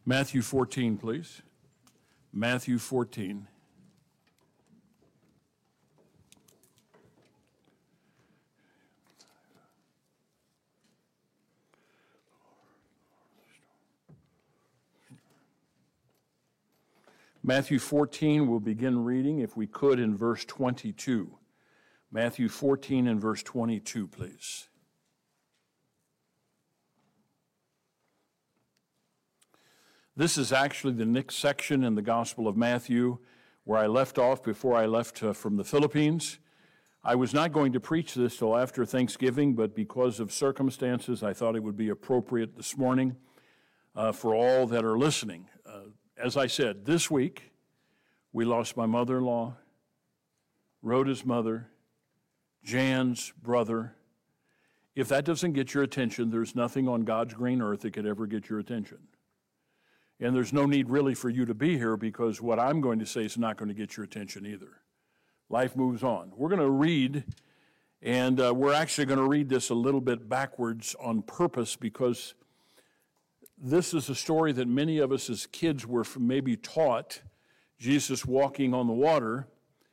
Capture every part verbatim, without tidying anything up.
Matthew fourteen, please. Matthew fourteen. Matthew fourteen, we'll begin reading, if we could, in verse twenty-two. Matthew fourteen and verse twenty-two, please. This is actually the next section in the Gospel of Matthew where I left off before I left uh, from the Philippines. I was not going to preach this till after Thanksgiving, but because of circumstances, I thought it would be appropriate this morning uh, for all that are listening. Uh, as I said, this week we lost my mother-in-law, Rhoda's mother, Jan's brother. If that doesn't get your attention, there's nothing on God's green earth that could ever get your attention. And there's no need really for you to be here because what I'm going to say is not going to get your attention either. Life moves on. We're going to read, and uh, we're actually going to read this a little bit backwards on purpose because this is a story that many of us as kids were maybe taught, Jesus walking on the water,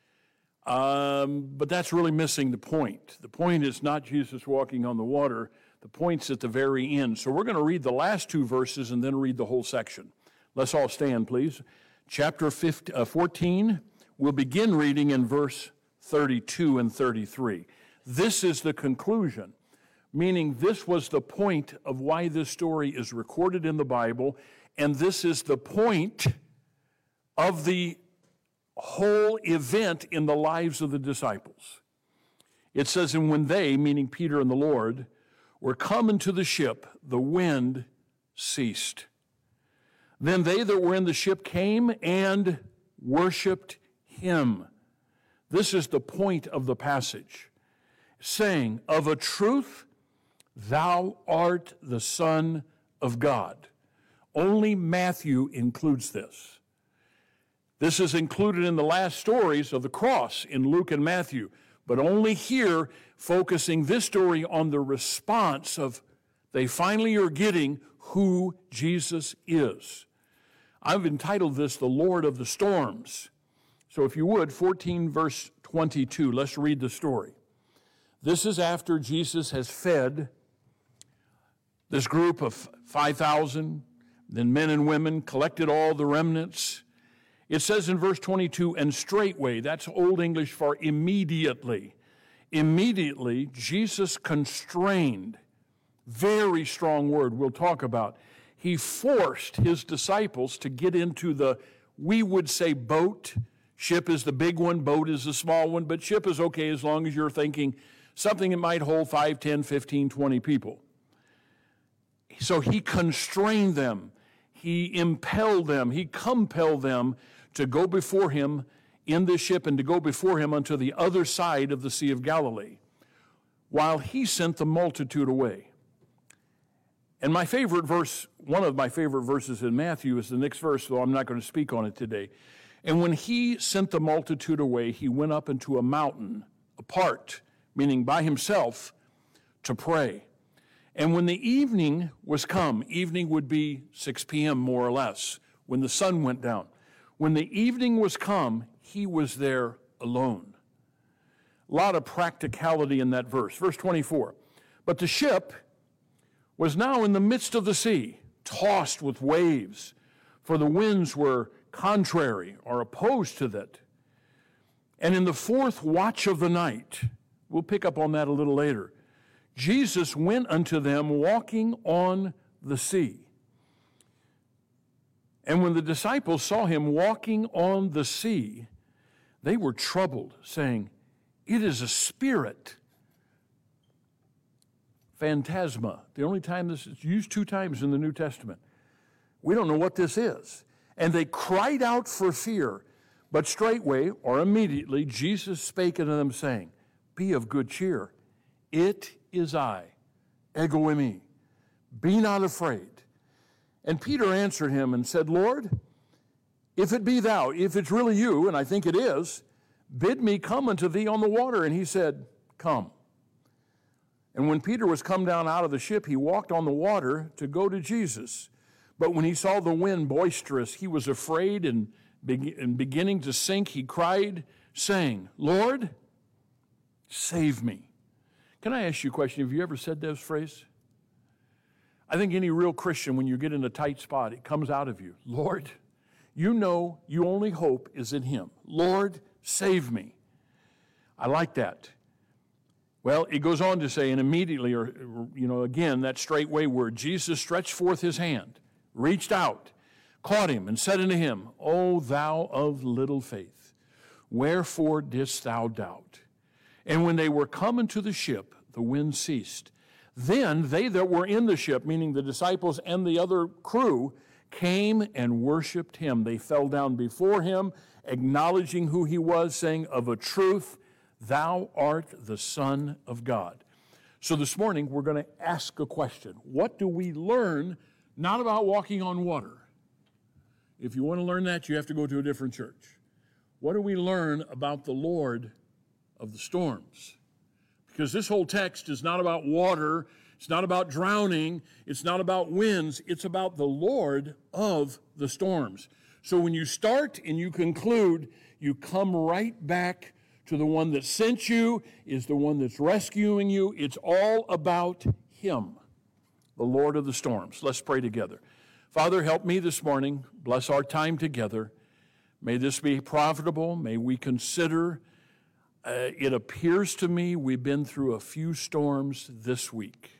um, but that's really missing the point. The point is not Jesus walking on the water. The point's at the very end. So we're going to read the last two verses and then read the whole section. Let's all stand, please. Chapter fifteen, uh, fourteen, we'll begin reading in verse thirty-two and thirty-three. This is the conclusion, meaning this was the point of why this story is recorded in the Bible, and this is the point of the whole event in the lives of the disciples. It says, and when they, meaning Peter and the Lord, were come into the ship, the wind ceased. Then they that were in the ship came and worshiped him. This is the point of the passage, saying, of a truth, thou art the Son of God. Only Matthew includes this. This is included in the last stories of the cross in Luke and Matthew, but only here focusing this story on the response of they finally are getting who Jesus is. I've entitled this The Lord of the Storms. So if you would, fourteen verse twenty-two, let's read the story. This is after Jesus has fed this group of five thousand, then men and women, collected all the remnants. It says in verse twenty-two, and straightway, that's Old English for immediately. Immediately, Jesus constrained, very strong word we'll talk about. He forced his disciples to get into the, we would say boat. Ship is the big one, boat is the small one, but ship is okay as long as you're thinking something that might hold five, ten, fifteen, twenty people. So he constrained them. He impelled them. He compelled them to go before him in the ship and to go before him unto the other side of the Sea of Galilee, while he sent the multitude away. And my favorite verse, one of my favorite verses in Matthew is the next verse, though I'm not going to speak on it today. And when he sent the multitude away, he went up into a mountain apart, meaning by himself, to pray. And when the evening was come, evening would be six p.m. more or less, when the sun went down. When the evening was come, he was there alone. A lot of practicality in that verse. Verse twenty-four, but the ship was now in the midst of the sea, tossed with waves, for the winds were contrary or opposed to that. And in the fourth watch of the night, we'll pick up on that a little later, Jesus went unto them walking on the sea. And when the disciples saw him walking on the sea, they were troubled, saying, it is a spirit. Phantasma, the only time this is used two times in the New Testament. We don't know what this is. And they cried out for fear, but straightway, or immediately, Jesus spake unto them, saying, be of good cheer. It is I, ego eimi. Be not afraid. And Peter answered him and said, Lord, if it be thou, if it's really you, and I think it is, bid me come unto thee on the water. And he said, come. And when Peter was come down out of the ship, he walked on the water to go to Jesus. But when he saw the wind boisterous, he was afraid, and, be- and beginning to sink, he cried, saying, Lord, save me. Can I ask you a question? Have you ever said those phrases? I think any real Christian, when you get in a tight spot, it comes out of you. Lord, you know your only hope is in him. Lord, save me. I like that. Well, it goes on to say, and immediately, or, you know, again, that straightway word, Jesus stretched forth his hand, reached out, caught him, and said unto him, O thou of little faith, wherefore didst thou doubt? And when they were come into the ship, the wind ceased. Then they that were in the ship, meaning the disciples and the other crew, came and worshiped him. They fell down before him, acknowledging who he was, saying, Of a truth, thou art the Son of God. So this morning, we're going to ask a question. What do we learn, not about walking on water? If you want to learn that, you have to go to a different church. What do we learn about the Lord of the storms? Because this whole text is not about water, it's not about drowning, it's not about winds, it's about the Lord of the storms. So when you start and you conclude, you come right back to the one that sent you, is the one that's rescuing you. It's all about him, the Lord of the storms. Let's pray together. Father, help me this morning. Bless our time together. May this be profitable. May we consider, uh, it appears to me we've been through a few storms this week.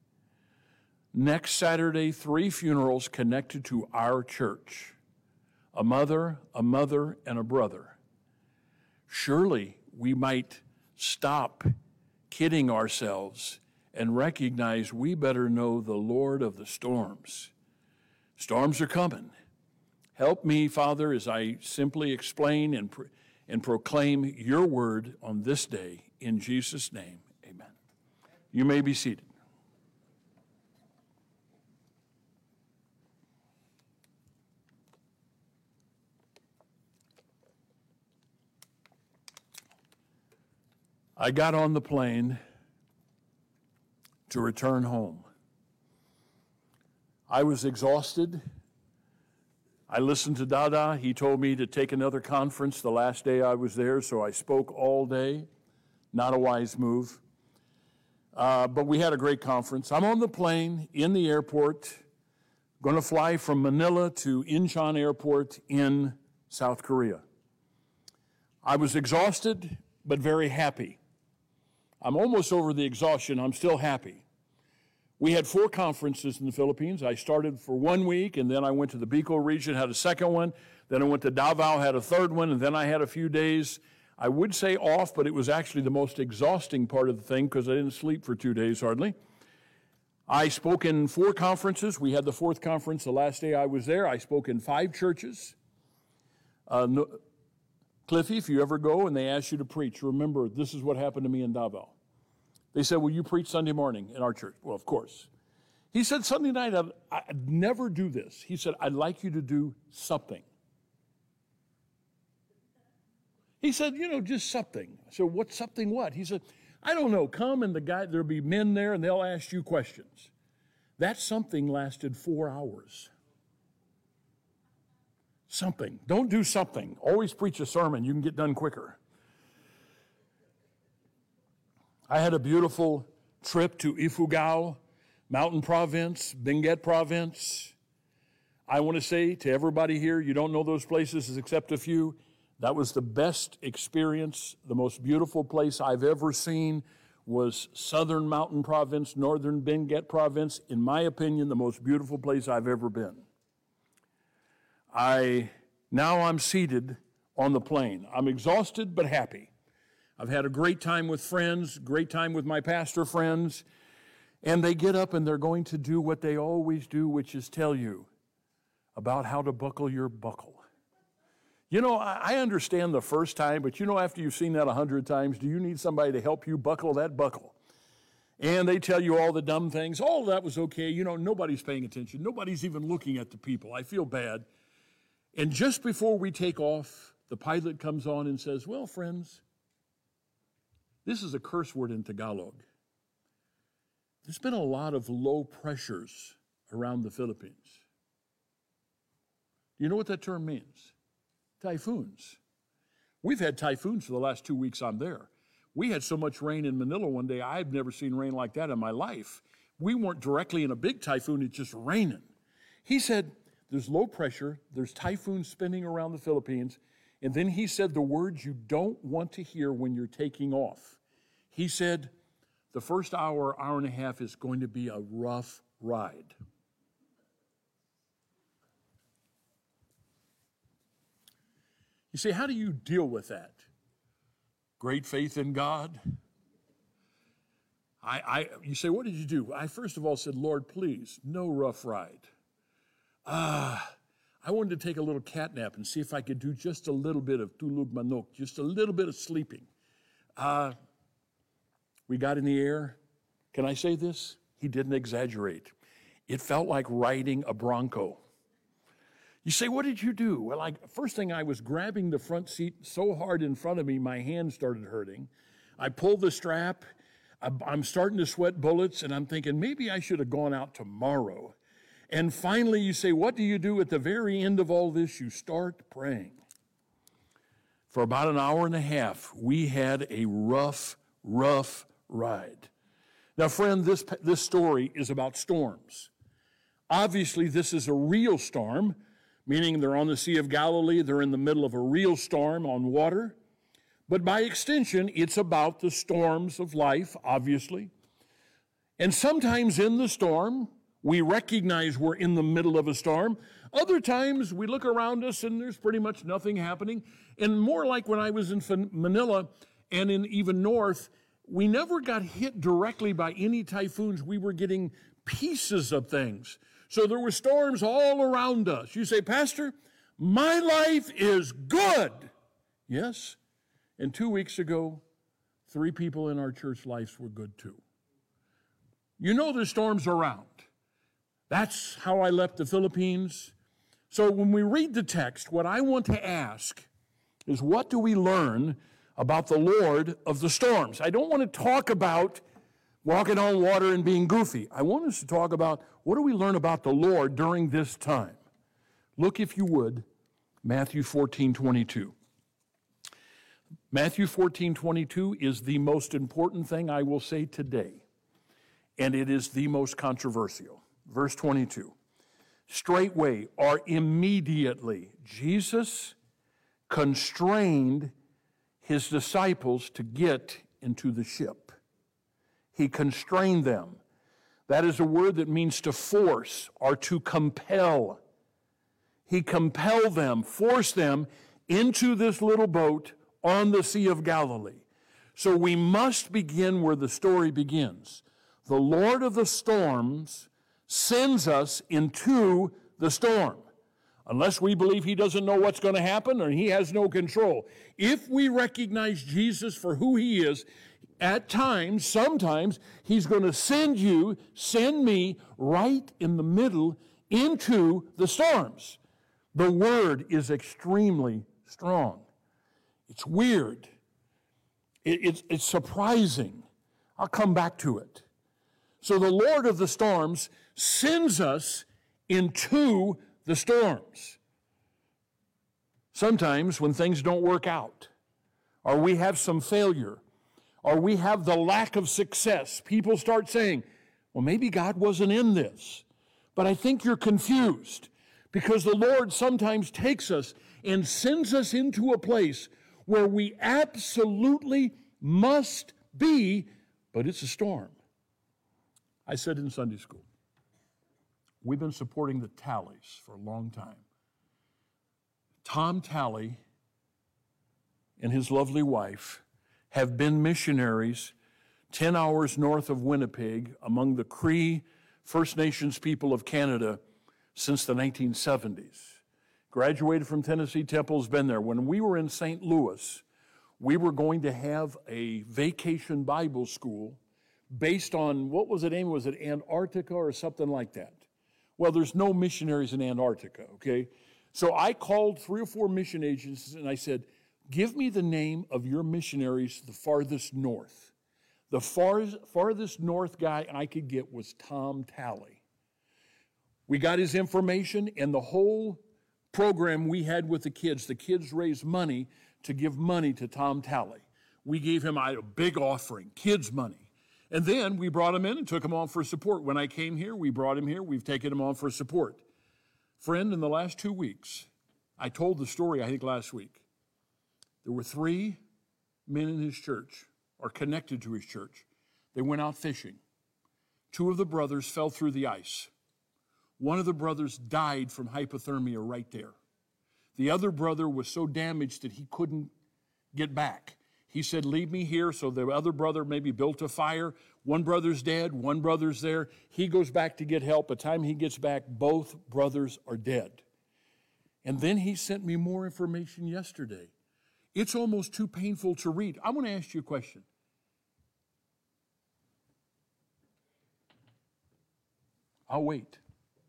Next Saturday, three funerals connected to our church. A mother, a mother, and a brother. Surely we might stop kidding ourselves and recognize we better know the Lord of the storms. Storms are coming. Help me, Father, as I simply explain and, pro- and proclaim your word on this day. In Jesus' name, amen. You may be seated. I got on the plane to return home. I was exhausted. I listened to Dada. He told me to take another conference the last day I was there, so I spoke all day. Not a wise move. Uh, but we had a great conference. I'm on the plane in the airport, going to fly from Manila to Incheon Airport in South Korea. I was exhausted, but very happy. I'm almost over the exhaustion. I'm still happy. We had four conferences in the Philippines. I started for one week, and then I went to the Bicol region, had a second one. Then I went to Davao, had a third one, and then I had a few days, I would say off, but it was actually the most exhausting part of the thing because I didn't sleep for two days hardly. I spoke in four conferences. We had the fourth conference the last day I was there. I spoke in five churches. Uh, no, Cliffy, if you ever go and they ask you to preach, remember, this is what happened to me in Davao. They said, will you preach Sunday morning in our church? Well, of course. He said, Sunday night, I'd, I'd never do this. He said, I'd like you to do something. He said, you know, just something. I said, what something what? He said, I don't know. Come and the guy, there'll be men there and they'll ask you questions. That something lasted four hours. Something. Don't do something. Always preach a sermon. You can get done quicker. I had a beautiful trip to Ifugao, Mountain Province, Benguet Province. I want to say to everybody here, you don't know those places except a few, that was the best experience. The most beautiful place I've ever seen was Southern Mountain Province, Northern Benguet Province. In my opinion, the most beautiful place I've ever been. I now I'm seated on the plane. I'm exhausted but happy. I've had a great time with friends, great time with my pastor friends, and they get up and they're going to do what they always do, which is tell you about how to buckle your buckle. You know, I understand the first time, but you know, after you've seen that a hundred times, do you need somebody to help you buckle that buckle? And they tell you all the dumb things. Oh, that was okay. You know, nobody's paying attention. Nobody's even looking at the people. I feel bad. And just before we take off, the pilot comes on and says, well, friends, this is a curse word in Tagalog. There's been a lot of low pressures around the Philippines. Do you know what that term means? Typhoons. We've had typhoons for the last two weeks I'm there. We had so much rain in Manila one day, I've never seen rain like that in my life. We weren't directly in a big typhoon, it's just raining. He said, there's low pressure, there's typhoons spinning around the Philippines, and then he said the words you don't want to hear when you're taking off. He said, the first hour, hour and a half is going to be a rough ride. You say, how do you deal with that? Great faith in God. I, I, you say, what did you do? I first of all said, Lord, please, no rough ride. Ah, I wanted to take a little cat nap and see if I could do just a little bit of tulog manok, just a little bit of sleeping. Uh, we got in the air. Can I say this? He didn't exaggerate. It felt like riding a Bronco. You say, what did you do? Well, I, first thing, I was grabbing the front seat so hard in front of me, my hand started hurting. I pulled the strap. I'm starting to sweat bullets, and I'm thinking, maybe I should have gone out tomorrow. And finally, you say, what do you do at the very end of all this? You start praying. For about an hour and a half, we had a rough, rough ride. Now, friend, this, this story is about storms. Obviously, this is a real storm, meaning they're on the Sea of Galilee, they're in the middle of a real storm on water. But by extension, it's about the storms of life, obviously. And sometimes in the storm, we recognize we're in the middle of a storm. Other times, we look around us and there's pretty much nothing happening. And more like when I was in Manila and in even north, we never got hit directly by any typhoons. We were getting pieces of things. So there were storms all around us. You say, Pastor, my life is good. Yes. And two weeks ago, three people in our church lives were good too. You know there's storms around. That's how I left the Philippines. So when we read the text, what I want to ask is, what do we learn about the Lord of the storms? I don't want to talk about walking on water and being goofy. I want us to talk about, what do we learn about the Lord during this time? Look, if you would, Matthew fourteen twenty-two. Matthew fourteen twenty-two is the most important thing I will say today, and it is the most controversial. Verse twenty-two, straightway or immediately, Jesus constrained his disciples to get into the ship. He constrained them. That is a word that means to force or to compel. He compelled them, forced them into this little boat on the Sea of Galilee. So we must begin where the story begins. The Lord of the storms sends us into the storm. Unless we believe he doesn't know what's going to happen or he has no control. If we recognize Jesus for who he is, at times, sometimes, he's going to send you, send me right in the middle into the storms. The word is extremely strong. It's weird. It, it's, it's surprising. I'll come back to it. So the Lord of the storms sends us into the storms. Sometimes when things don't work out, or we have some failure, or we have the lack of success, people start saying, well, maybe God wasn't in this. But I think you're confused, because the Lord sometimes takes us and sends us into a place where we absolutely must be, but it's a storm. I said in Sunday school, we've been supporting the Tallies for a long time. Tom Talley and his lovely wife have been missionaries ten hours north of Winnipeg among the Cree First Nations people of Canada since the nineteen seventies. Graduated from Tennessee Temple, has been there. When we were in Saint Louis, we were going to have a vacation Bible school based on, what was it, Amy? Was it Antarctica or something like that? Well, there's no missionaries in Antarctica, okay? So I called three or four mission agencies and I said, give me the name of your missionaries the farthest north. The far, farthest north guy I could get was Tom Talley. We got his information, and the whole program we had with the kids. The kids raised money to give money to Tom Talley. We gave him a big offering, kids' money. And then we brought him in and took him on for support. When I came here, we brought him here. We've taken him on for support. Friend, in the last two weeks, I told the story, I think, last week. There were three men in his church, or connected to his church. They went out fishing. Two of the brothers fell through the ice. One of the brothers died from hypothermia right there. The other brother was so damaged that he couldn't get back. He said, leave me here. So the other brother maybe built a fire. One brother's dead, one brother's there. He goes back to get help. By the time he gets back, both brothers are dead. And then he sent me more information yesterday. It's almost too painful to read. I want to ask you a question. I'll wait.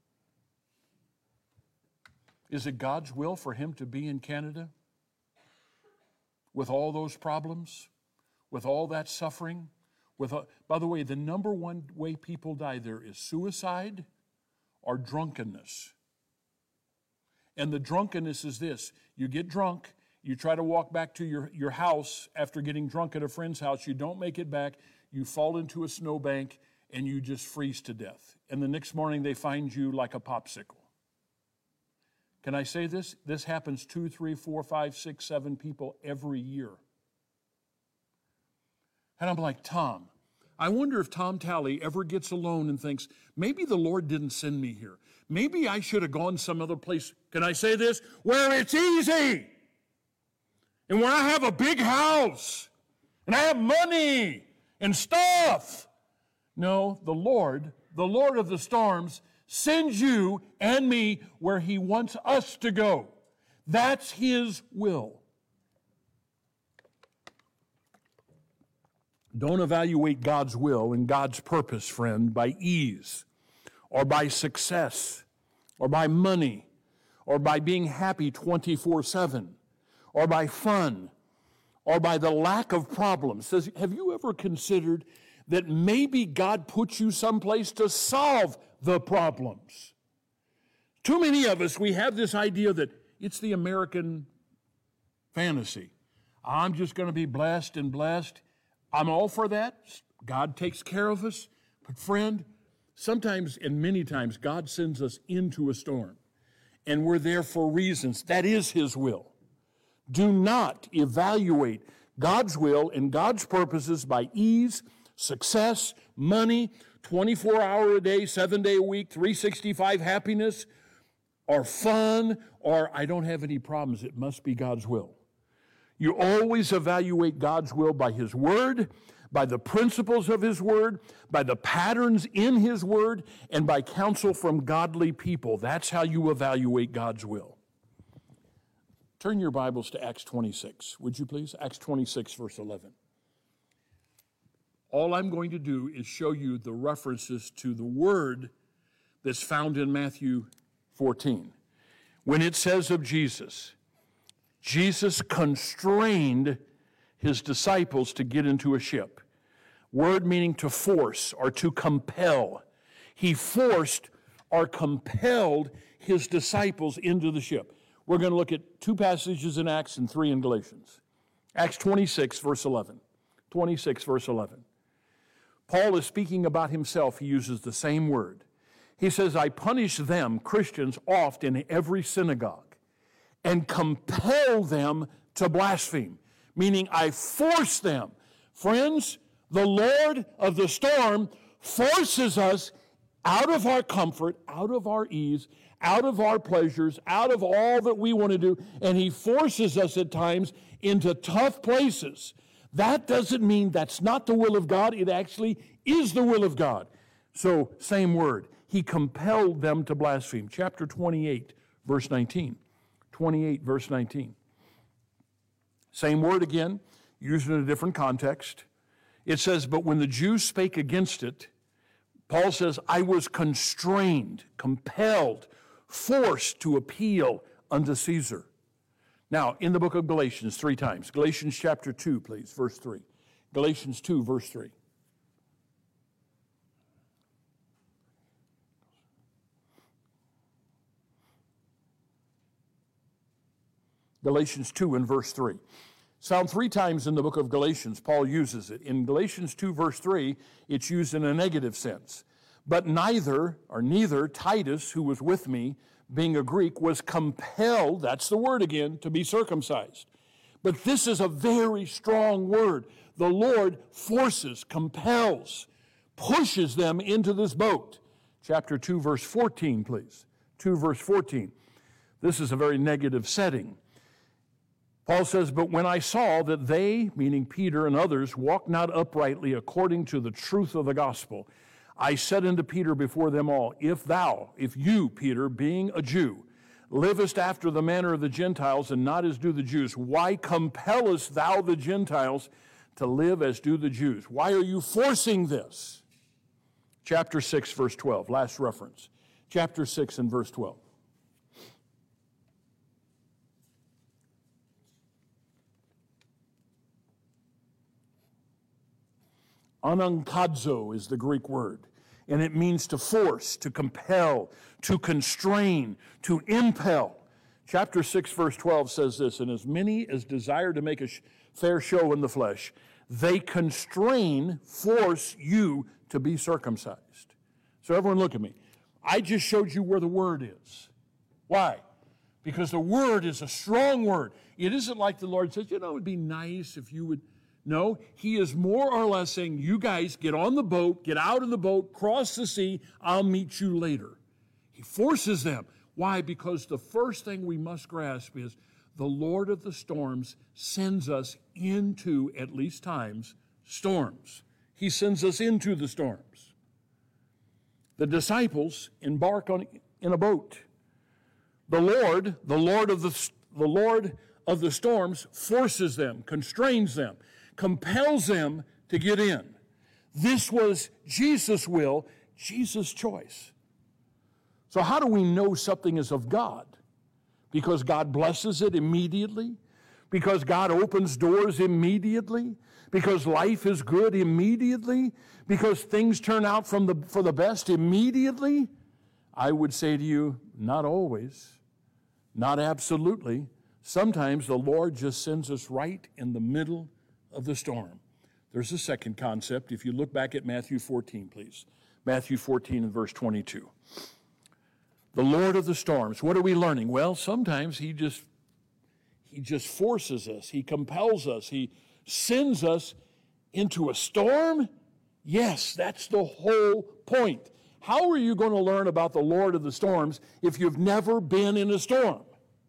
Is it God's will for him to be in Canada? With all those problems, with all that suffering, with all, by the way, the number one way people die there is suicide or drunkenness. And the drunkenness is this: you get drunk, you try to walk back to your, your house after getting drunk at a friend's house, you don't make it back, you fall into a snowbank, and you just freeze to death. And the next morning they find you like a popsicle. Can I say this? This happens two, three, four, five, six, seven people every year. And I'm like, Tom, I wonder if Tom Talley ever gets alone and thinks, maybe the Lord didn't send me here. Maybe I should have gone some other place. Can I say this? Where it's easy. And where I have a big house. And I have money and stuff. No, the Lord, the Lord of the storms, sends you and me where he wants us to go. That's his will. Don't evaluate God's will and God's purpose, friend, by ease or by success or by money or by being happy twenty-four seven or by fun or by the lack of problems. Says, have you ever considered that maybe God put you someplace to solve the problems? Too many of us, we have this idea that it's the American fantasy. I'm just going to be blessed and blessed. I'm all for that. God takes care of us. But friend, sometimes and many times God sends us into a storm, and we're there for reasons. That is his will. Do not evaluate God's will and God's purposes by ease, success, money, twenty-four hour a day, seven day a week, three sixty-five happiness, or fun, or I don't have any problems. It must be God's will. You always evaluate God's will by his word, by the principles of his word, by the patterns in his word, and by counsel from godly people. That's how you evaluate God's will. Turn your Bibles to Acts twenty-six, would you please? Acts twenty-six, verse eleven. All I'm going to do is show you the references to the word that's found in Matthew fourteen. When it says of Jesus, Jesus constrained his disciples to get into a ship. Word meaning to force or to compel. He forced or compelled his disciples into the ship. We're going to look at two passages in Acts and three in Galatians. Acts twenty-six, verse eleven. twenty-six, verse eleven. Paul is speaking about himself. He uses the same word. He says, I punish them, Christians, oft in every synagogue and compel them to blaspheme, meaning I force them. Friends, the Lord of the storm forces us out of our comfort, out of our ease, out of our pleasures, out of all that we want to do, and he forces us at times into tough places. That doesn't mean that's not the will of God. It actually is the will of God. So, same word. He compelled them to blaspheme. Chapter twenty-eight, verse nineteen. twenty-eight, verse nineteen. Same word again, used in a different context. It says, but when the Jews spake against it, Paul says, I was constrained, compelled, forced to appeal unto Caesar. Now, in the book of Galatians, three times. Galatians chapter two, please, verse three. Galatians two, verse three. Galatians two and verse three. It's found three times in the book of Galatians, Paul uses it. In Galatians two, verse three, it's used in a negative sense. But neither, or neither, Titus, who was with me, being a Greek, was compelled, that's the word again, to be circumcised. But this is a very strong word. The Lord forces, compels, pushes them into this boat. Chapter two, verse fourteen, please. two, verse fourteen. This is a very negative setting. Paul says, but when I saw that they, meaning Peter and others, walked not uprightly according to the truth of the gospel, I said unto Peter before them all, if thou, if you, Peter, being a Jew, livest after the manner of the Gentiles and not as do the Jews, why compellest thou the Gentiles to live as do the Jews? Why are you forcing this? Chapter six, verse twelve, last reference. Chapter six and verse twelve. Anankadzo is the Greek word, and it means to force, to compel, to constrain, to impel. Chapter six, verse twelve says this, and as many as desire to make a sh- fair show in the flesh, they constrain, force you to be circumcised. So everyone look at me. I just showed you where the word is. Why? Because the word is a strong word. It isn't like the Lord says, you know, it would be nice if you would. No, he is more or less saying, you guys get on the boat, get out of the boat, cross the sea, I'll meet you later. He forces them. Why? Because the first thing we must grasp is the Lord of the storms sends us into, at least times, storms. He sends us into the storms. The disciples embark on in a boat. The Lord, the Lord of the, the Lord of the storms forces them, constrains them, compels them to get in. This was Jesus' will, Jesus' choice. So how do we know something is of God? Because God blesses it immediately? Because God opens doors immediately? Because life is good immediately? Because things turn out from the, for the best immediately? I would say to you, not always, not absolutely. Sometimes the Lord just sends us right in the middle of the storm. There's a second concept. If you look back at Matthew fourteen, please. Matthew fourteen and verse twenty-two. The Lord of the storms. What are we learning? Well, sometimes he just he just forces us. He compels us. He sends us into a storm. Yes, that's the whole point. How are you going to learn about the Lord of the storms if you've never been in a storm?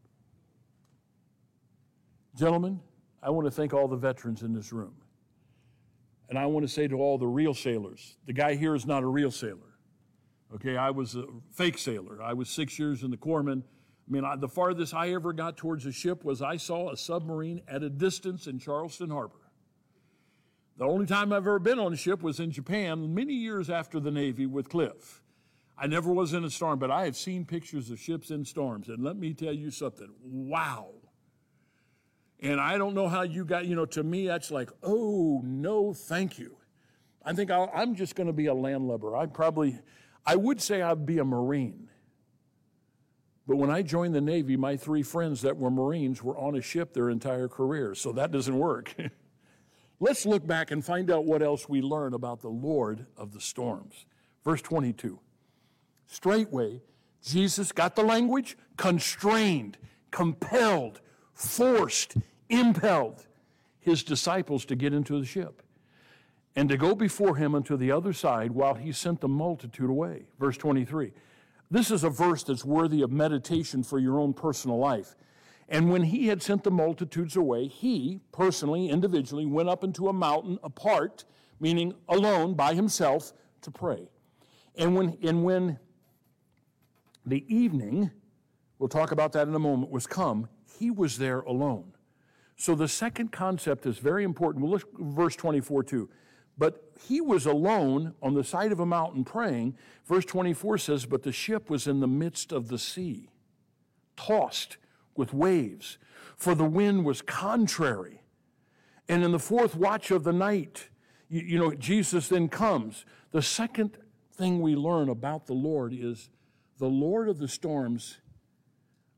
Gentlemen, I want to thank all the veterans in this room. And I want to say to all the real sailors, the guy here is not a real sailor. Okay, I was a fake sailor. I was six years in the corpsman. I mean, I, the farthest I ever got towards a ship was I saw a submarine at a distance in Charleston Harbor. The only time I've ever been on a ship was in Japan many years after the Navy with Cliff. I never was in a storm, but I have seen pictures of ships in storms. And let me tell you something, wow. And I don't know how you got, you know, to me, that's like, oh, no, thank you. I think I'll, I'm just going to be a landlubber. I probably, I would say I'd be a Marine. But when I joined the Navy, my three friends that were Marines were on a ship their entire careers, so that doesn't work. Let's look back and find out what else we learn about the Lord of the storms. Verse twenty-two. Straightway, Jesus got the language, constrained, compelled, forced, impelled his disciples to get into the ship and to go before him unto the other side while he sent the multitude away. Verse twenty-three. This is a verse that's worthy of meditation for your own personal life. And when he had sent the multitudes away, he personally, individually, went up into a mountain apart, meaning alone, by himself, to pray. And when, and when the evening, we'll talk about that in a moment, was come, he was there alone. So the second concept is very important. We'll look at verse twenty-four too. But he was alone on the side of a mountain praying. Verse twenty-four says, but the ship was in the midst of the sea, tossed with waves, for the wind was contrary. And in the fourth watch of the night, you, you know, Jesus then comes. The second thing we learn about the Lord is the Lord of the storms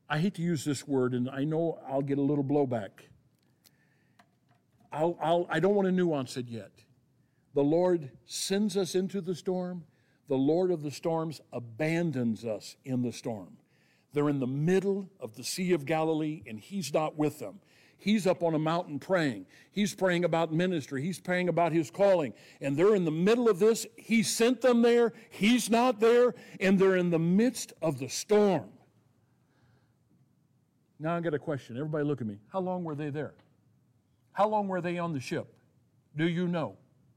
I hate to use this word, and I know I'll get a little blowback. I'll, I'll, I don't want to nuance it yet. The Lord sends us into the storm. The Lord of the storms abandons us in the storm. They're in the middle of the Sea of Galilee, and he's not with them. He's up on a mountain praying. He's praying about ministry. He's praying about his calling. And they're in the middle of this. He sent them there. He's not there. And they're in the midst of the storm. Now I've got a question. Everybody look at me. How long were they there? How long were they on the ship? Do you know?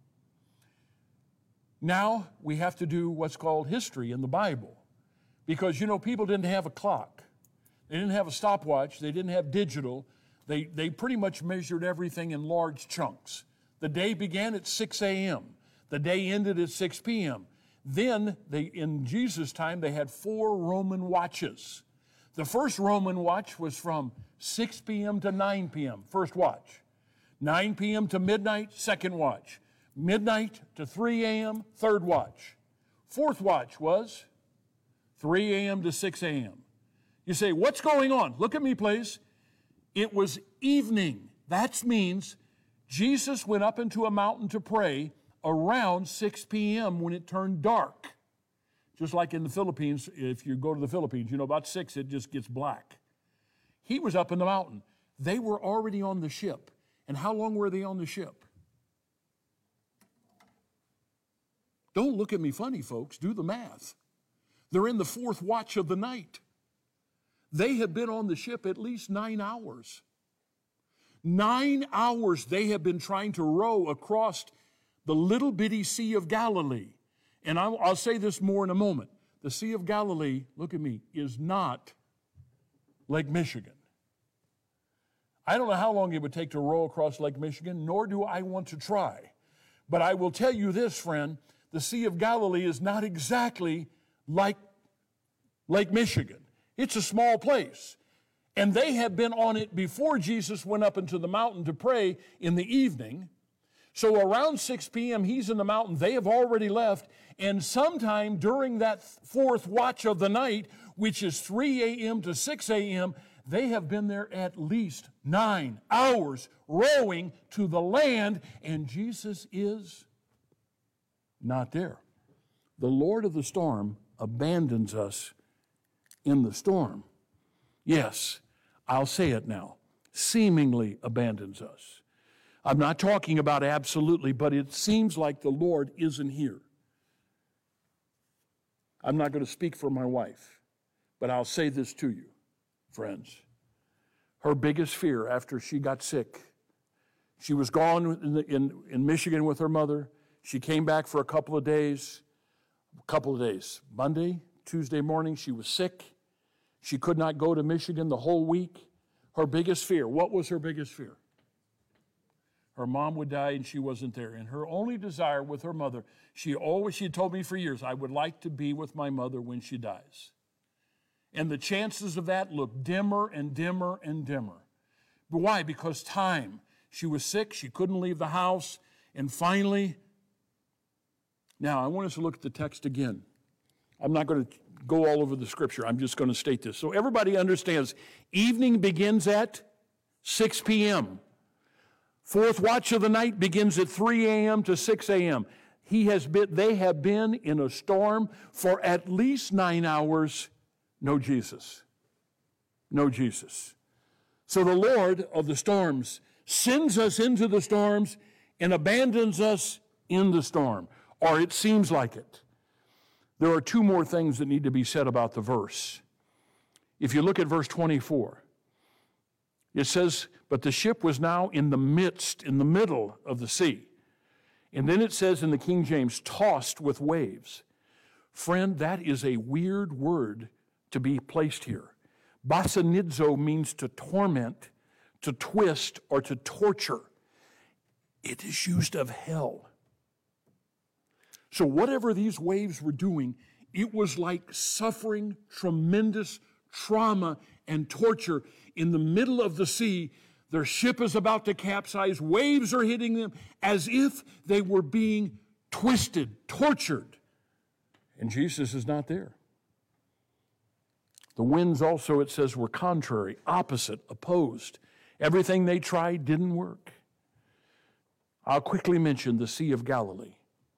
Now we have to do what's called history in the Bible. Because, you know, people didn't have a clock. They didn't have a stopwatch. They didn't have digital. They, they pretty much measured everything in large chunks. The day began at six a.m. The day ended at six p.m. Then, they, in Jesus' time, they had four Roman watches. The first Roman watch was from six p.m. to nine p.m., first watch. nine p.m. to midnight, second watch. Midnight to three a.m., third watch. Fourth watch was three a.m. to six a.m. You say, what's going on? Look at me, please. It was evening. That means Jesus went up into a mountain to pray around six p.m. when it turned dark. Just like in the Philippines, if you go to the Philippines, you know, about six, it just gets black. He was up in the mountain. They were already on the ship. And how long were they on the ship? Don't look at me funny, folks. Do the math. They're in the fourth watch of the night. They have been on the ship at least nine hours. Nine hours they have been trying to row across the little bitty Sea of Galilee. And I'll, I'll say this more in a moment. The Sea of Galilee, look at me, is not Lake Michigan. I don't know how long it would take to row across Lake Michigan, nor do I want to try. But I will tell you this, friend, the Sea of Galilee is not exactly like Lake Michigan. It's a small place. And they had been on it before Jesus went up into the mountain to pray in the evening. So around six p.m., he's in the mountain. They have already left. And sometime during that fourth watch of the night, which is three a.m. to six a.m., they have been there at least nine hours rowing to the land, and Jesus is not there. The Lord of the storm abandons us in the storm. Yes, I'll say it now, seemingly abandons us. I'm not talking about absolutely, but it seems like the Lord isn't here. I'm not going to speak for my wife, but I'll say this to you, friends. Her biggest fear after she got sick, she was gone in, the, in, in Michigan with her mother. She came back for a couple of days, a couple of days. Monday, Tuesday morning, she was sick. She could not go to Michigan the whole week. Her biggest fear, what was her biggest fear? Her mom would die and she wasn't there. And her only desire with her mother, she always, she told me for years, I would like to be with my mother when she dies. And the chances of that look dimmer and dimmer and dimmer. But why? Because time. She was sick, she couldn't leave the house, and finally, now I want us to look at the text again. I'm not going to go all over the scripture, I'm just going to state this. So everybody understands, evening begins at six p.m. Fourth watch of the night begins at three a.m. to six a.m. He has been, they have been in a storm for at least nine hours. No Jesus. No Jesus. So the Lord of the storms sends us into the storms and abandons us in the storm, or it seems like it. There are two more things that need to be said about the verse. If you look at verse twenty-four, it says, but the ship was now in the midst, in the middle of the sea. And then it says in the King James, tossed with waves. Friend, that is a weird word to be placed here. Basanidzo means to torment, to twist, or to torture. It is used of hell. So whatever these waves were doing, it was like suffering tremendous trauma and torture in the middle of the sea. Their ship is about to capsize. Waves are hitting them as if they were being twisted, tortured. And Jesus is not there. The winds also, it says, were contrary, opposite, opposed. Everything they tried didn't work. I'll quickly mention the Sea of Galilee.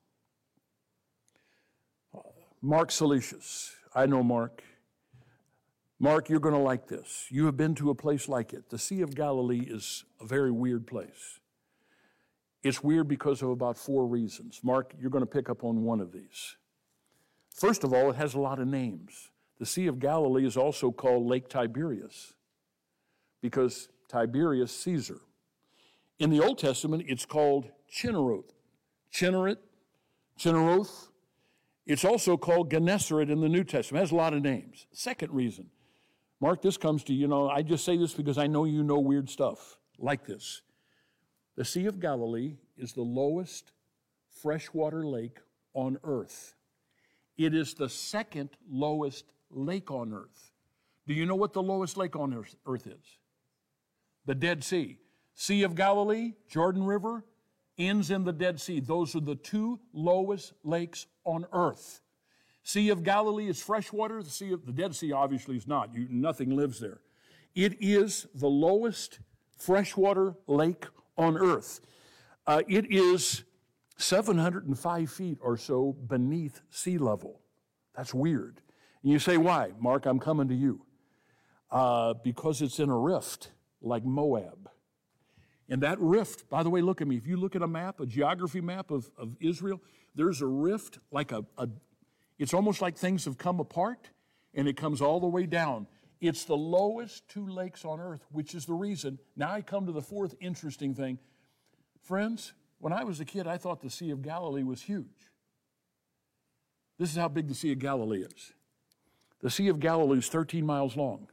Mark Salesius. I know Mark. Mark, you're going to like this. You have been to a place like it. The Sea of Galilee is a very weird place. It's weird because of about four reasons. Mark, you're going to pick up on one of these. First of all, it has a lot of names. The Sea of Galilee is also called Lake Tiberias because Tiberius Caesar. In the Old Testament, it's called Chinneroth. Chinnereth, Chinneroth. It's also called Gennesaret in the New Testament. It has a lot of names. Second reason. Mark, this comes to you, you know, I just say this because I know you know weird stuff like this. The Sea of Galilee is the lowest freshwater lake on earth. It is the second lowest lake on earth. Do you know what the lowest lake on earth, earth is? The Dead Sea. Sea of Galilee, Jordan River, ends in the Dead Sea. Those are the two lowest lakes on earth. Sea of Galilee is freshwater. The Sea of the Dead Sea obviously is not. You, nothing lives there. It is the lowest freshwater lake on earth. Uh, it is seven hundred five feet or so beneath sea level. That's weird. And you say, why? Mark, I'm coming to you. Uh, because it's in a rift like Moab. And that rift, by the way, look at me. If you look at a map, a geography map of, of Israel, there's a rift like a, a, it's almost like things have come apart and it comes all the way down. It's the lowest two lakes on earth, which is the reason. Now I come to the fourth interesting thing. Friends, when I was a kid, I thought the Sea of Galilee was huge. This is how big the Sea of Galilee is. The Sea of Galilee is thirteen miles long.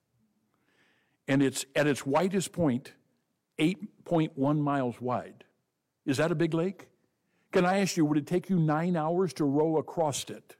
And it's at its widest point, eight point one miles wide. Is that a big lake? Can I ask you, would it take you nine hours to row across it?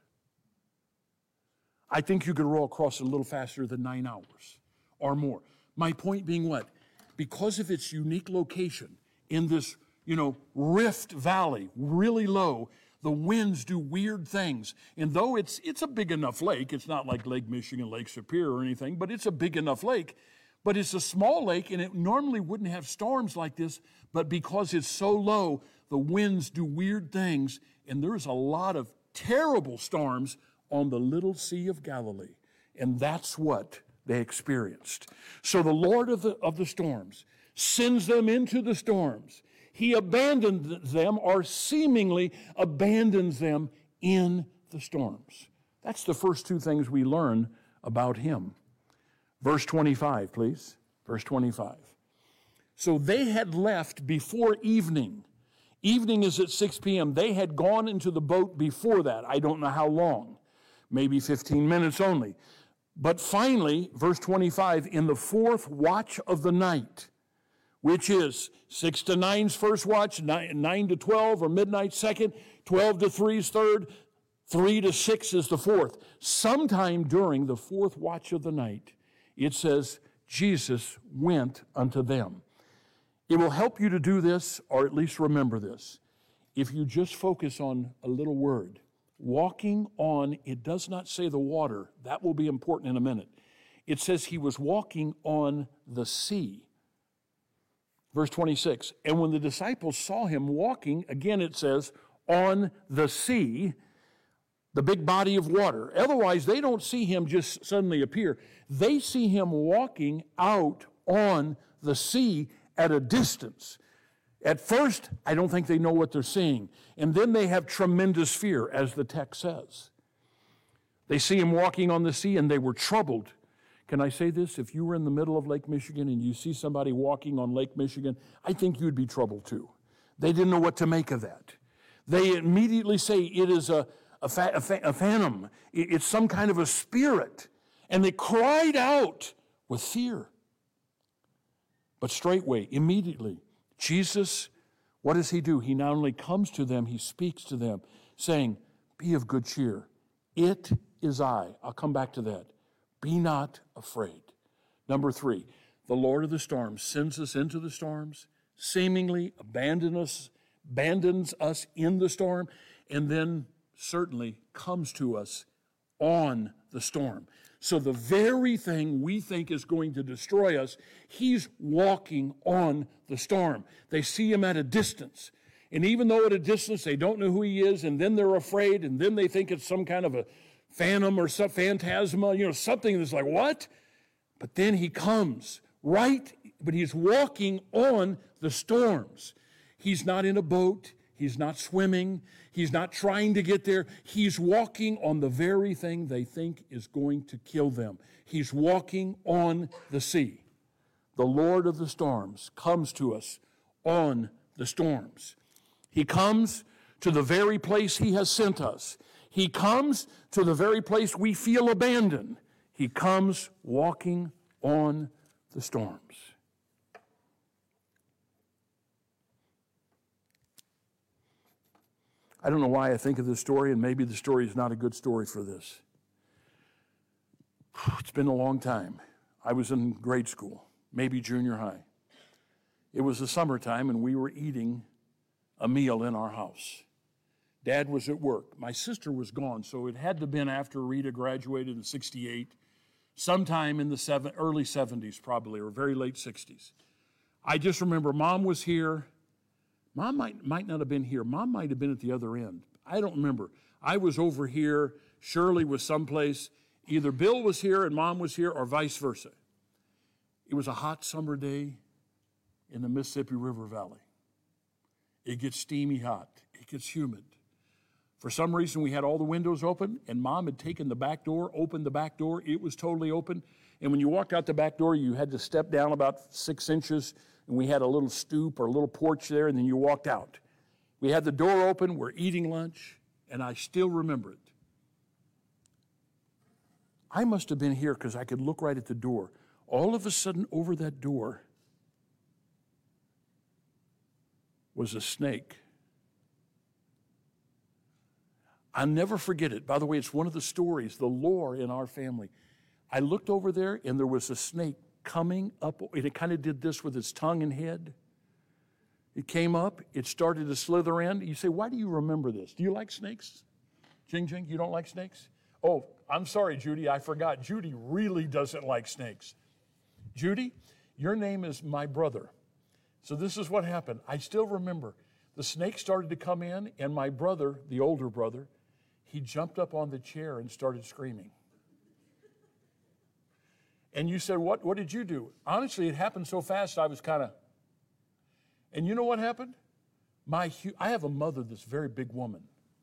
I think you could row across it a little faster than nine hours or more. My point being what? Because of its unique location in this, you know, rift valley, really low, the winds do weird things. And though it's it's a big enough lake, it's not like Lake Michigan, Lake Superior or anything, but it's a big enough lake. But it's a small lake, and it normally wouldn't have storms like this, but because it's so low, the winds do weird things, and there's a lot of terrible storms on the little Sea of Galilee, and that's what they experienced. So the Lord of the, of the storms sends them into the storms. He abandoned them, or seemingly abandons them in the storms. That's the first two things we learn about him. Verse twenty-five, please. Verse twenty-five. So they had left before evening. Evening is at six p.m. They had gone into the boat before that. I don't know how long. Maybe fifteen minutes only. But finally, verse twenty-five, in the fourth watch of the night, which is six to nine's first watch, nine, nine to twelve or midnight second, twelve to three's third, three to six is the fourth. Sometime during the fourth watch of the night, it says, Jesus went unto them. It will help you to do this, or at least remember this. If you just focus on a little word, walking on, it does not say the water. That will be important in a minute. It says he was walking on the sea. Verse twenty-six, and when the disciples saw him walking, again it says, on the sea, the big body of water. Otherwise, they don't see him just suddenly appear. They see him walking out on the sea at a distance. At first, I don't think they know what they're seeing. And then they have tremendous fear, as the text says. They see him walking on the sea, and they were troubled. Can I say this? If you were in the middle of Lake Michigan and you see somebody walking on Lake Michigan, I think you'd be troubled too. They didn't know what to make of that. They immediately say it is a A, fa- a, fa- a phantom. It's some kind of a spirit. And they cried out with fear. But straightway, immediately, Jesus, what does he do? He not only comes to them, he speaks to them, saying, be of good cheer. It is I. I'll come back to that. Be not afraid. Number three, the Lord of the storms sends us into the storms, seemingly abandon us, abandons us in the storm, and then certainly comes to us on the storm. So the very thing we think is going to destroy us, he's walking on the storm. They see him at a distance. And even though at a distance they don't know who he is, and then they're afraid, and then they think it's some kind of a phantom or some phantasma, you know, something that's like, what? But then he comes, right? But he's walking on the storms. He's not in a boat. He's not swimming. He's not trying to get there. He's walking on the very thing they think is going to kill them. He's walking on the sea. The Lord of the storms comes to us on the storms. He comes to the very place he has sent us. He comes to the very place we feel abandoned. He comes walking on the storms. I don't know why I think of this story, and maybe the story is not a good story for this. It's been a long time. I was in grade school, maybe junior high. It was the summertime, and we were eating a meal in our house. Dad was at work. My sister was gone, so it had to have been after Rita graduated in sixty-eight, sometime in the seven, early seventies probably, or very late sixties. I just remember Mom was here. Mom might, might not have been here. Mom might have been at the other end. I don't remember. I was over here. Shirley was someplace. Either Bill was here and Mom was here, or vice versa. It was a hot summer day in the Mississippi River Valley. It gets steamy hot. It gets humid. For some reason, we had all the windows open, and Mom had taken the back door, opened the back door. It was totally open. And when you walked out the back door, you had to step down about six inches, and we had a little stoop or a little porch there, and then you walked out. We had the door open. We're eating lunch, and I still remember it. I must have been here because I could look right at the door. All of a sudden, over that door was a snake. I'll never forget it. By the way, it's one of the stories, the lore in our family. I looked over there, and there was a snake coming up, and it kind of did this with its tongue and head. It came up, it started to slither in. You say, why do you remember this? Do you like snakes? Jing Jing, you don't like snakes? Oh, I'm sorry, Judy, I forgot. Judy really doesn't like snakes. Judy, your name is my brother. So this is what happened. I still remember. The snake started to come in, and my brother, the older brother, he jumped up on the chair and started screaming. And you said, what, what did you do? Honestly, it happened so fast, I was kind of, and you know what happened? My, I have a mother that's a very big woman.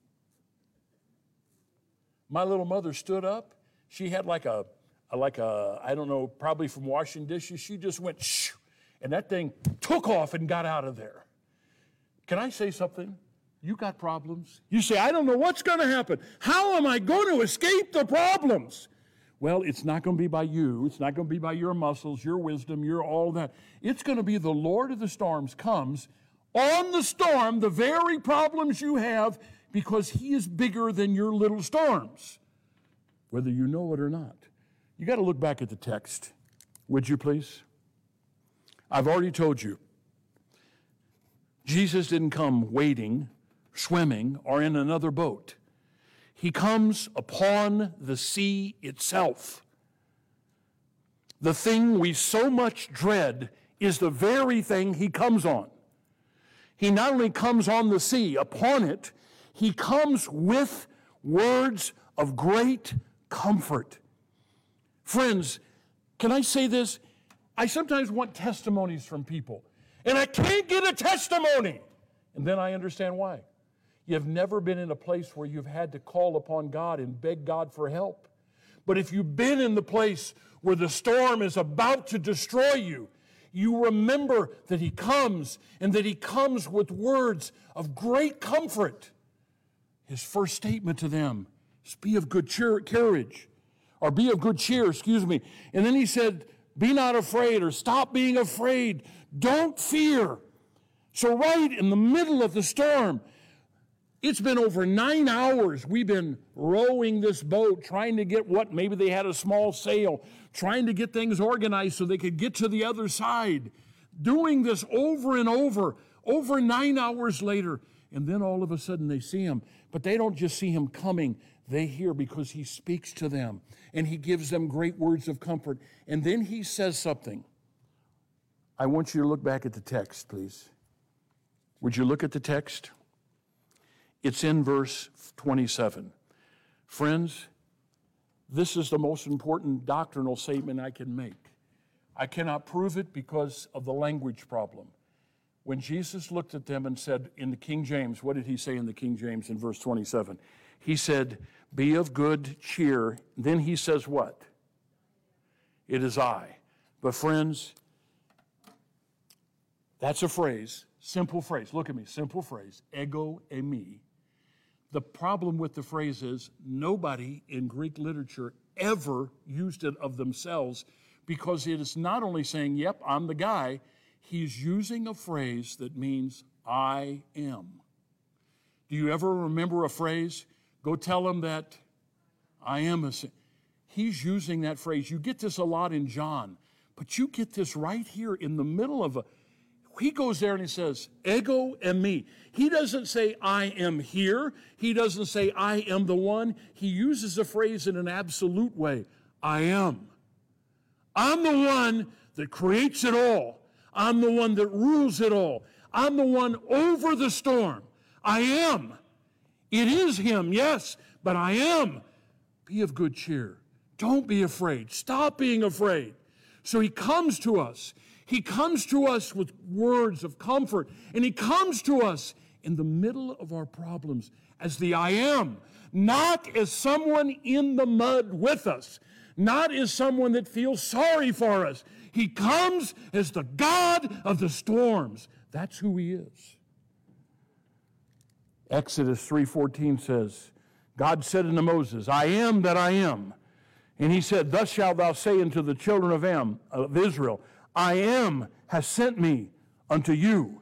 My little mother stood up. She had like a, like a, I don't know, probably from washing dishes. She just went, shh, and that thing took off and got out of there. Can I say something? You got problems. You say, I don't know what's going to happen. How am I going to escape the problems? Well, it's not going to be by you. It's not going to be by your muscles, your wisdom, your all that. It's going to be the Lord of the storms comes on the storm, the very problems you have, because he is bigger than your little storms, whether you know it or not. You got to look back at the text, would you please? I've already told you, Jesus didn't come wading, swimming, or in another boat. He comes upon the sea itself. The thing we so much dread is the very thing he comes on. He not only comes on the sea, upon it, he comes with words of great comfort. Friends, can I say this? I sometimes want testimonies from people, and I can't get a testimony. And then I understand why. You've never been in a place where you've had to call upon God and beg God for help. But if you've been in the place where the storm is about to destroy you, you remember that he comes, and that he comes with words of great comfort. His first statement to them is, be of good cheer, courage, or be of good cheer, excuse me. And then he said, be not afraid, or stop being afraid. Don't fear. So right in the middle of the storm, it's been over nine hours. We've been rowing this boat, trying to get what, maybe they had a small sail, trying to get things organized so they could get to the other side, doing this over and over, over nine hours later. And then all of a sudden they see him, but they don't just see him coming. They hear because he speaks to them, and he gives them great words of comfort. And then he says something. I want you to look back at the text, please. Would you look at the text? It's in verse twenty-seven. Friends, this is the most important doctrinal statement I can make. I cannot prove it because of the language problem. When Jesus looked at them and said in the King James, what did he say in the King James in verse twenty-seven? He said, be of good cheer. Then he says what? It is I. But friends, that's a phrase, simple phrase. Look at me, simple phrase, ego eimi. The problem with the phrase is nobody in Greek literature ever used it of themselves, because it is not only saying, yep, I'm the guy, he's using a phrase that means I am. Do you ever remember a phrase? Go tell him that I am a sin. He's using that phrase. You get this a lot in John, but you get this right here in the middle of a, he goes there and he says, ego eimi. He doesn't say, I am here. He doesn't say, I am the one. He uses the phrase in an absolute way. I am. I'm the one that creates it all. I'm the one that rules it all. I'm the one over the storm. I am. It is him, yes, but I am. Be of good cheer. Don't be afraid. Stop being afraid. So he comes to us. He comes to us with words of comfort, and he comes to us in the middle of our problems as the I am, not as someone in the mud with us, not as someone that feels sorry for us. He comes as the God of the storms. That's who he is. Exodus three fourteen says, God said unto Moses, I am that I am. And he said, thus shalt thou say unto the children of, Am, of Israel, I am has sent me unto you.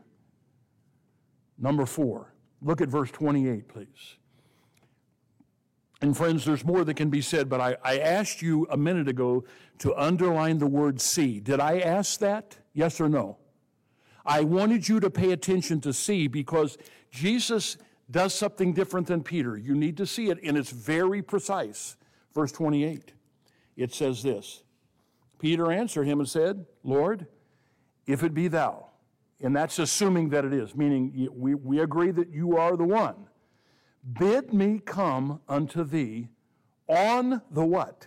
Number four, look at verse twenty-eight, please. And friends, there's more that can be said, but I, I asked you a minute ago to underline the word see. Did I ask that? Yes or no? I wanted you to pay attention to see, because Jesus does something different than Peter. You need to see it, and it's very precise. Verse twenty-eight, it says this. Peter answered him and said, Lord, if it be thou, and that's assuming that it is, meaning we, we agree that you are the one, bid me come unto thee on the what?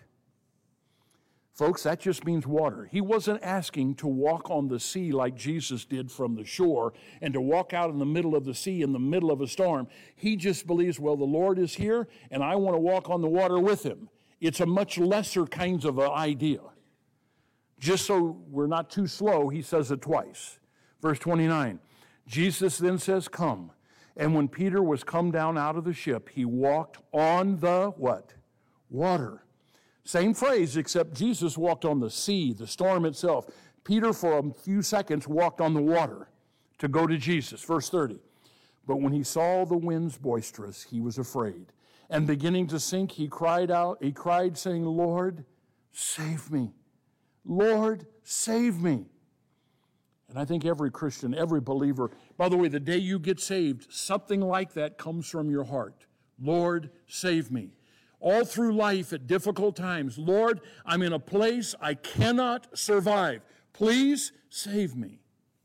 Folks, that just means water. He wasn't asking to walk on the sea like Jesus did from the shore and to walk out in the middle of the sea in the middle of a storm. He just believes, well, the Lord is here and I want to walk on the water with him. It's a much lesser kind of an idea. Just so we're not too slow, he says it twice. Verse twenty-nine, Jesus then says, come. And when Peter was come down out of the ship, he walked on the what? Water. Same phrase, except Jesus walked on the sea, the storm itself. Peter, for a few seconds, walked on the water to go to Jesus. Verse thirty. But when he saw the winds boisterous, he was afraid. And beginning to sink, he cried out, he cried, saying, Lord, save me. Lord, save me. And I think every Christian, every believer, by the way, the day you get saved, something like that comes from your heart. Lord, save me. All through life at difficult times, Lord, I'm in a place I cannot survive. Please save me.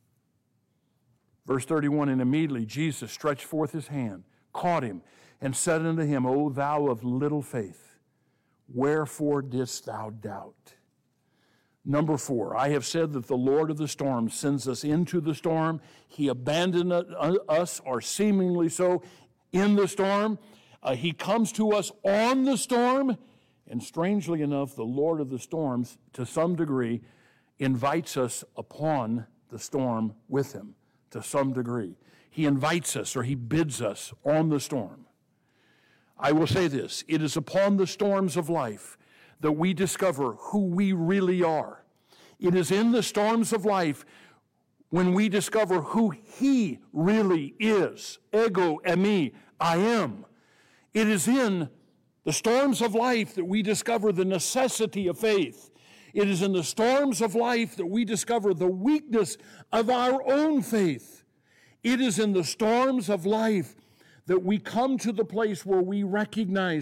Verse thirty-one, and immediately Jesus stretched forth his hand, caught him, and said unto him, O thou of little faith, wherefore didst thou doubt? Number four, I have said that the Lord of the storm sends us into the storm. He abandoned us, or seemingly so, in the storm. Uh, he comes to us on the storm, and strangely enough, the Lord of the storms, to some degree, invites us upon the storm with him, to some degree. He invites us, or he bids us on the storm. I will say this, it is upon the storms of life that we discover who we really are. It is in the storms of life when we discover who he really is. Ego eimi, I am. It is in the storms of life that we discover the necessity of faith. It is in the storms of life that we discover the weakness of our own faith. It is in the storms of life that we come to the place where we recognize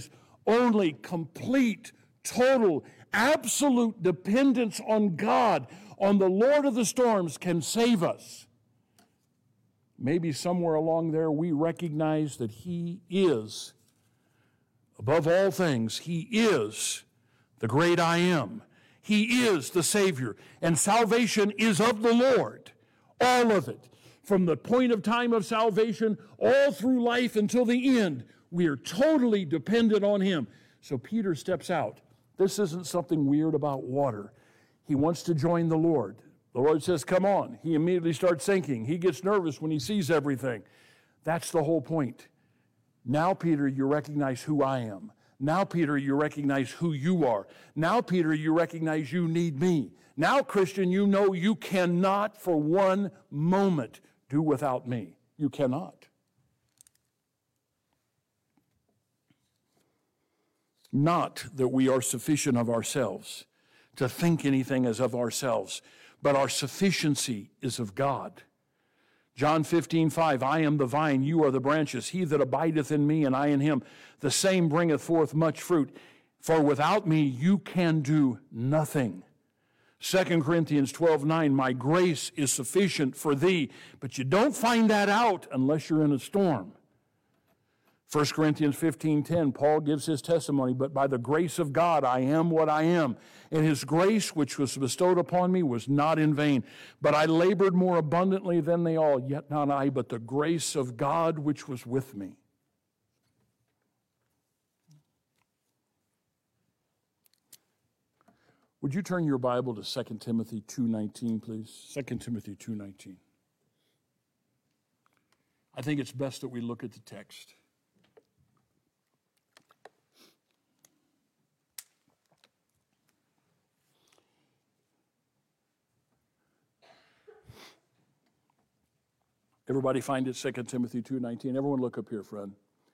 Only complete, total, absolute dependence on God, on the Lord of the storms, can save us. Maybe somewhere along there we recognize that He is, above all things, He is the great I Am. He is the Savior. And salvation is of the Lord, all of it. From the point of time of salvation, all through life until the end, we are totally dependent on Him. So Peter steps out. This isn't something weird about water. He wants to join the Lord. The Lord says, come on. He immediately starts sinking. He gets nervous when he sees everything. That's the whole point. Now, Peter, you recognize who I am. Now, Peter, you recognize who you are. Now, Peter, you recognize you need me. Now, Christian, you know you cannot for one moment do without me. You cannot. Not that we are sufficient of ourselves to think anything as of ourselves, but our sufficiency is of God. John fifteen, five, I am the vine, you are the branches. He that abideth in me and I in him, the same bringeth forth much fruit. For without me you can do nothing. Second Corinthians twelve, nine, my grace is sufficient for thee. But you don't find that out unless you're in a storm. First Corinthians fifteen, ten, Paul gives his testimony, but by the grace of God I am what I am. And his grace which was bestowed upon me was not in vain. But I labored more abundantly than they all, yet not I, but the grace of God which was with me. Would you turn your Bible to Second Timothy two nineteen, please? Second Timothy two nineteen. I think it's best that we look at the text. Everybody find it, Second Timothy two nineteen. Everyone look up here, friend.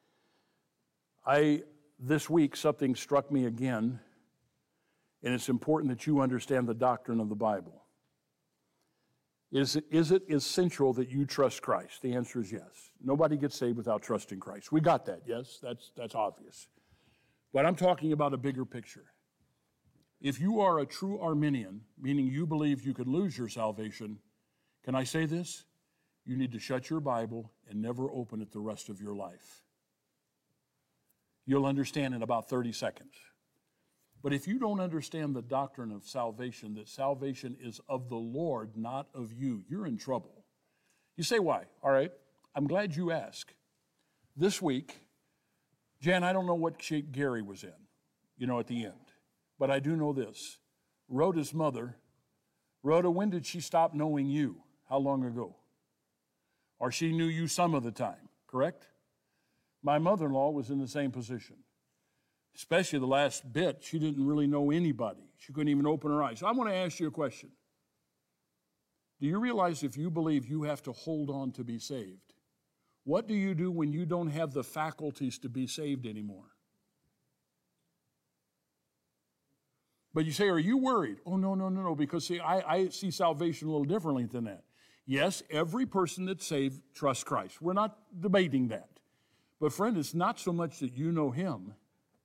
I, this week, something struck me again, and it's important that you understand the doctrine of the Bible. Is it, is it essential that you trust Christ? The answer is yes. Nobody gets saved without trusting Christ. We got that, yes? That's, that's obvious. But I'm talking about a bigger picture. If you are a true Arminian, meaning you believe you could lose your salvation, can I say this? You need to shut your Bible and never open it the rest of your life. You'll understand in about thirty seconds. But if you don't understand the doctrine of salvation, that salvation is of the Lord, not of you, you're in trouble. You say, why? All right, I'm glad you asked. This week, Jan, I don't know what shape Gary was in, you know, at the end. But I do know this. Rhoda's mother, Rhoda, when did she stop knowing you? How long ago? Or she knew you some of the time, correct? My mother-in-law was in the same position. Especially the last bit, she didn't really know anybody. She couldn't even open her eyes. So I want to ask you a question. Do you realize if you believe you have to hold on to be saved, what do you do when you don't have the faculties to be saved anymore? But you say, are you worried? Oh, no, no, no, no, because see, I, I see salvation a little differently than that. Yes, every person that's saved trusts Christ. We're not debating that. But friend, it's not so much that you know him.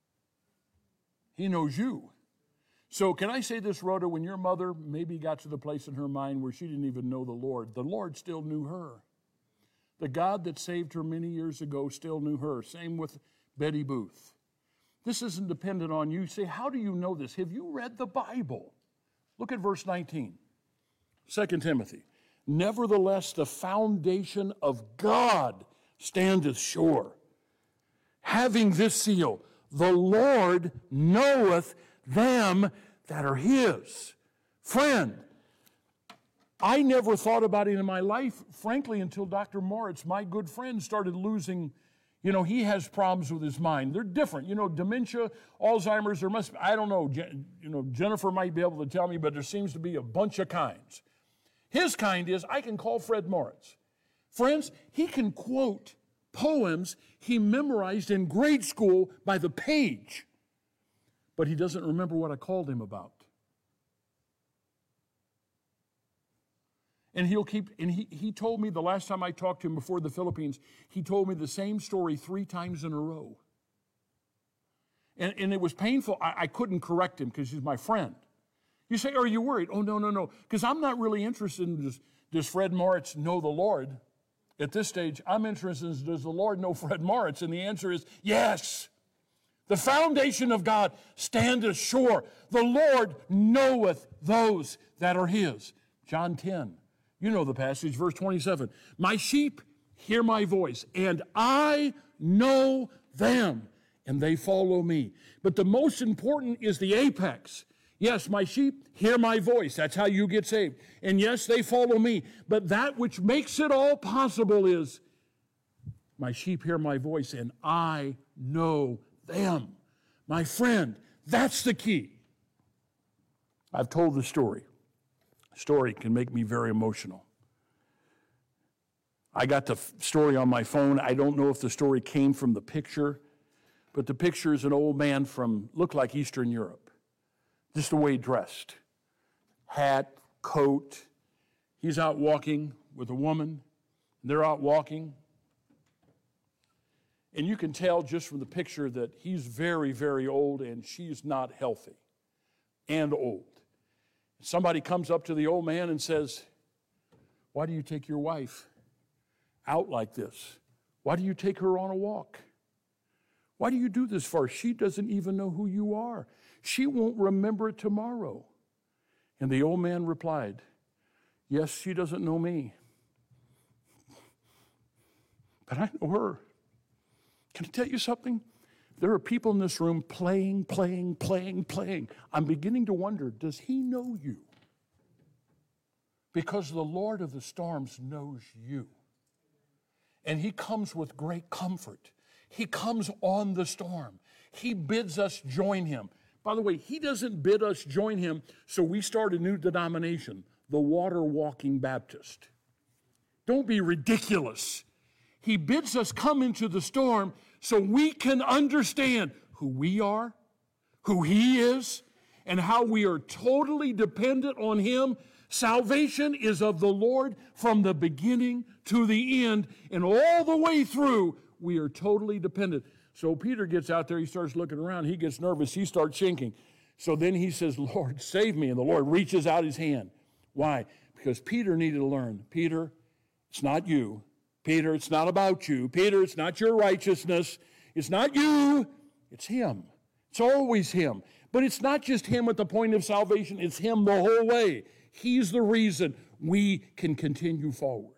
He knows you. So can I say this, Rhoda, when your mother maybe got to the place in her mind where she didn't even know the Lord, the Lord still knew her. The God that saved her many years ago still knew her. Same with Betty Booth. This isn't dependent on you. Say, how do you know this? Have you read the Bible? Look at verse nineteen. Second Timothy. Nevertheless, the foundation of God standeth sure, having this seal, the Lord knoweth them that are his. Friend, I never thought about it in my life, frankly, until Doctor Moritz, my good friend, started losing, you know, he has problems with his mind. They're different. You know, dementia, Alzheimer's, there must be, I don't know, you know, Jennifer might be able to tell me, but there seems to be a bunch of kinds. His kind is, I can call Fred Moritz. Friends, he can quote poems he memorized in grade school by the page, but he doesn't remember what I called him about. And he'll keep, and he, he told me the last time I talked to him before the Philippines, he told me the same story three times in a row. And, and it was painful. I, I couldn't correct him because he's my friend. You say, are you worried? Oh, no, no, no. Because I'm not really interested in does, does Fred Moritz know the Lord? At this stage, I'm interested in does the Lord know Fred Moritz? And the answer is yes. The foundation of God standeth sure. The Lord knoweth those that are his. John ten. You know the passage, verse twenty-seven. My sheep hear my voice, and I know them, and they follow me. But the most important is the apex. Yes, my sheep hear my voice. That's how you get saved. And yes, they follow me. But that which makes it all possible is my sheep hear my voice, and I know them. My friend, that's the key. I've told the story. The story can make me very emotional. I got the f- story on my phone. I don't know if the story came from the picture, but the picture is an old man from, looked like Eastern Europe, just the way he dressed. Hat, coat. He's out walking with a woman. They're out walking. And you can tell just from the picture that he's very, very old and she's not healthy and old. Somebody comes up to the old man and says, why do you take your wife out like this? Why do you take her on a walk? Why do you do this for her? She doesn't even know who you are. She won't remember it tomorrow. And the old man replied, yes, she doesn't know me, but I know her. Can I tell you something? There are people in this room playing, playing, playing, playing. I'm beginning to wonder, does he know you? Because the Lord of the storms knows you. And he comes with great comfort. He comes on the storm. He bids us join him. By the way, he doesn't bid us join him so we start a new denomination, the Water Walking Baptist. Don't be ridiculous. He bids us come into the storm so we can understand who we are, who he is, and how we are totally dependent on him. Salvation is of the Lord from the beginning to the end, and all the way through, we are totally dependent. So Peter gets out there, he starts looking around, he gets nervous, he starts sinking. So then he says, Lord, save me, and the Lord reaches out his hand. Why? Because Peter needed to learn, Peter, it's not you. Peter, it's not about you. Peter, it's not your righteousness. It's not you. It's him. It's always him. But it's not just him at the point of salvation. It's him the whole way. He's the reason we can continue forward.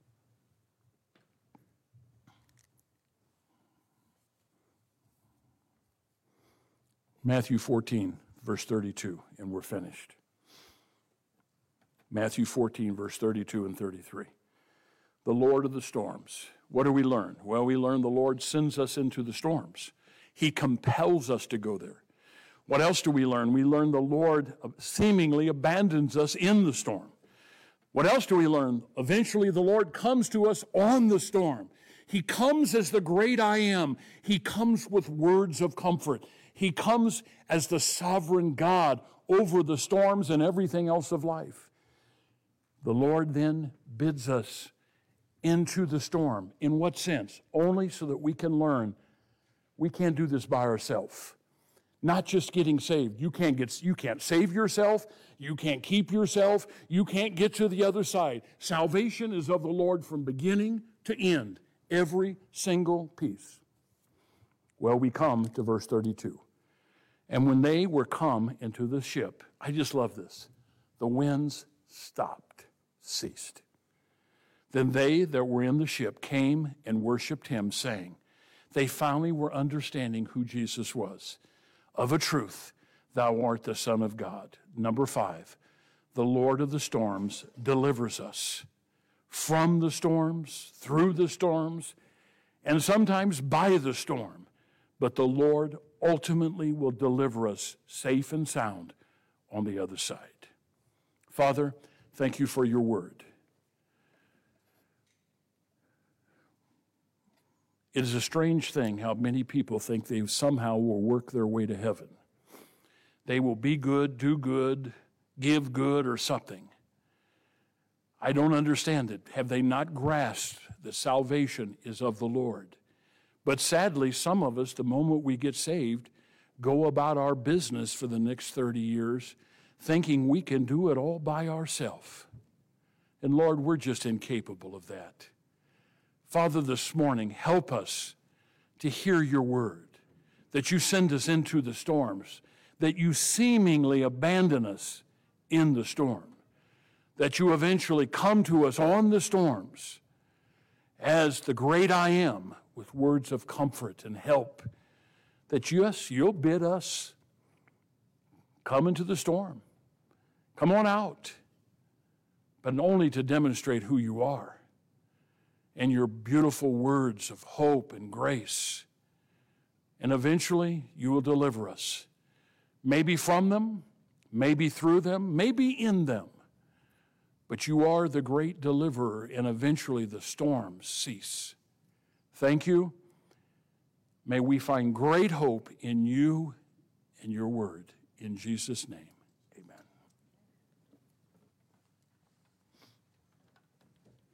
Matthew fourteen, verse thirty-two, and we're finished. Matthew fourteen, verse thirty-two and thirty-three. The Lord of the storms. What do we learn? Well, we learn the Lord sends us into the storms. He compels us to go there. What else do we learn? We learn the Lord seemingly abandons us in the storm. What else do we learn? Eventually, the Lord comes to us on the storm. He comes as the great I am. He comes with words of comfort. He comes as the sovereign God over the storms and everything else of life. The Lord then bids us into the storm. In what sense? Only so that we can learn we can't do this by ourselves. Not just getting saved. You can't get, you can't save yourself. You can't keep yourself. You can't get to the other side. Salvation is of the Lord from beginning to end. Every single piece. Well, we come to verse thirty-two. And when they were come into the ship, I just love this. The winds stopped, ceased. Then they that were in the ship came and worshiped him, saying, they finally were understanding who Jesus was. Of a truth, thou art the Son of God. Number five, the Lord of the storms delivers us from the storms, through the storms, and sometimes by the storm. But the Lord ultimately will deliver us safe and sound on the other side. Father, thank you for your word. It is a strange thing how many people think they somehow will work their way to heaven. They will be good, do good, give good, or something. I don't understand it. Have they not grasped that salvation is of the Lord? But sadly, some of us, the moment we get saved, go about our business for the next thirty years thinking we can do it all by ourselves. And Lord, we're just incapable of that. Father, this morning, help us to hear your word, that you send us into the storms, that you seemingly abandon us in the storm, that you eventually come to us on the storms as the great I am with words of comfort and help, that yes, you'll bid us come into the storm. Come on out, but only to demonstrate who you are and your beautiful words of hope and grace. And eventually, you will deliver us, maybe from them, maybe through them, maybe in them. But you are the great deliverer, and eventually the storms cease. Thank you. May we find great hope in you and your word. In Jesus' name.